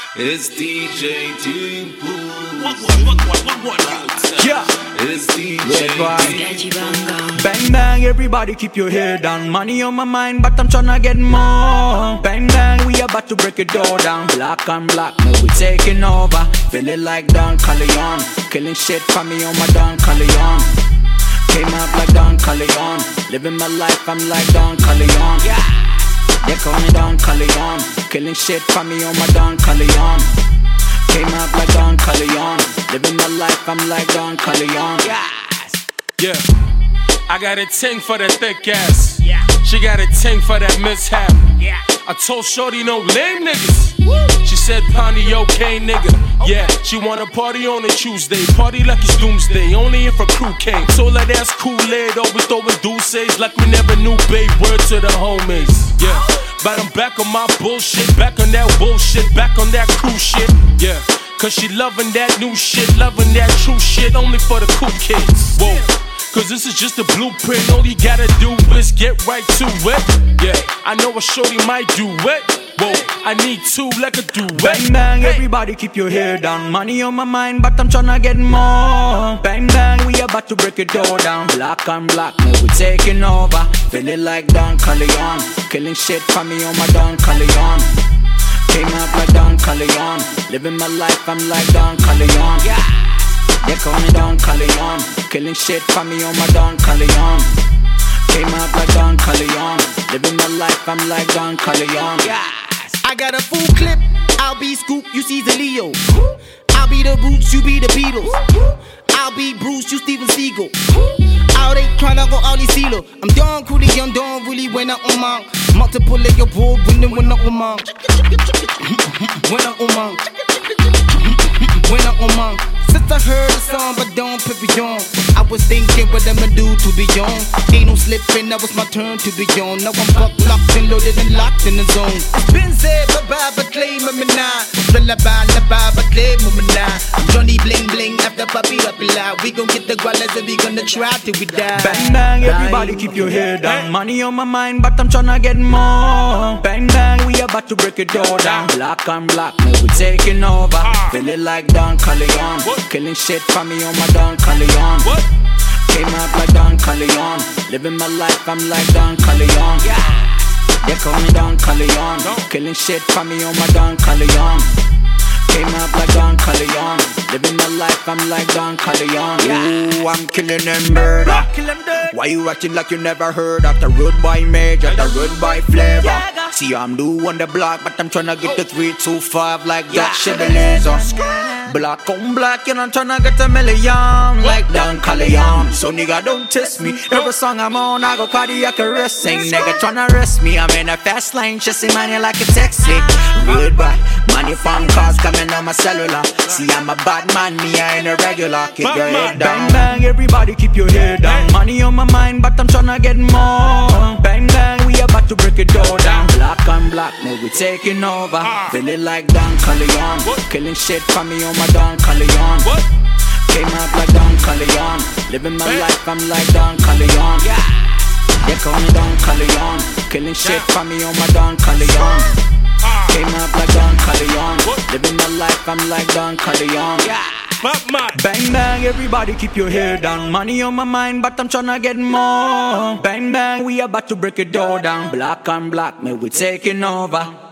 It's DJ Team Pool. Yeah, It's DJ bang bang, everybody keep your head down. Money on my mind, but I'm tryna get more. Bang bang, we about to break it door down. Black on black, now we taking over. Feeling like Don Corleone, killing shit for me on my Don Corleone. Came up like Don Corleone, living my life, I'm like Don Corleone. Yeah, they call me Don Corleone, killing shit for me on my Don Corleone. Came up like Don Corleone, living my life, I'm like Don Corleone. Yeah, I got a ting for that thick ass. Yeah. She got a ting for that mishap. Yeah. I told Shorty no lame niggas. Woo. She said Pondy okay nigga. Okay. Yeah, she wanna party on a Tuesday. Party like it's doomsday, only if a crew came. Told her that's Kool-Aid, always throwing douces like we never knew, babe. Word to the homies. Yeah, but I'm back on my bullshit, back on that bullshit, back on that cool shit. Yeah, cause she loving that new shit, loving that true shit, only for the cool kids. Whoa. Cause this is just a blueprint, all you gotta do is get right to it. Yeah, I know a shorty might do it. Whoa, I need two like a duet. Bang bang, everybody keep your head down. Money on my mind, but I'm tryna get more. Bang bang, we about to break it door down. Black on black, now we taking over. Feeling like Don Corleone, killing shit for me on my Don Corleone. Came up like Don Corleone, living my life, I'm like Don Corleone. Yeah, they call me Don Corleone, killing shit for me on my Don Corleone. Came up like Don Corleone, living my life, I'm like Don Corleone. Yeah. I got a full clip, I'll be Scoop, you see the Leo. I'll be the Roots, you be the Beatles. I'll be Bruce, you Steven Seagal. Out they tryna go all these silo. I'm Don Cooley, I'm Don Willie when I'm on. Multiple leg your board, when I'm on. When I'm on. When I'm on. Since I heard the song, but don't put me on. I was thinking what I'ma do to be on. Ain't no slipping, that was my turn to be on. Now I'm buck locked and loaded and locked in the zone. It's been said, bye-bye, but claim me now. Lullaby, but claim me now. Johnny Bling Bling, after Papi Rapila. We gon' get the gualas and we gonna try till we die. Bang bang, everybody keep your head down. Money on my mind, but I'm tryna get more. Bang bang, we about to break it door down. Black on black, now we taking over. Feeling like Don Corleone, killing shit for me on my Don Corleone. Came up like Don Corleone, living my life, I'm like Don Corleone. Yeah, they call me Don Corleone, killing shit for me on my Don Corleone. Came up like Don Corleone, living my life, I'm like Don Corleone. Ooh, I'm killing them murder. Why you acting like you never heard of the Rude Boy Major, the Rude Boy Flavor? See, I'm new on the block, but I'm tryna get the 325 like that Chevrolet. Black on black, you know, I'm tryna get a million like Don Corleone. So nigga, don't test me. Every song I'm on, I go cardiac arrest. Ain't nigga tryna arrest me. I'm in a fast lane, chasing money like a taxi. Rude boy, money phone calls coming on my cellular. See, I'm a bad man, me I ain't a regular. Keep your head down. Bang bang, everybody keep your head down. Money on my mind, but I'm tryna get more. Bang bang, we about to break it door down. Black on black, now we taking over. Feeling like Don Corleone, killing shit for me on my Don Corleone. Came up like Don Corleone, living my life, I'm like Don Corleone. Yeah, they call me Don Corleone, killing shit for me on my Don Corleone. Came up like Don Corleone, living my life, I'm like Don Corleone. Yeah. Bang bang, everybody keep your head down. Money on my mind, but I'm tryna get more. Bang bang, we about to break it door down. Black on black, man, we taking over.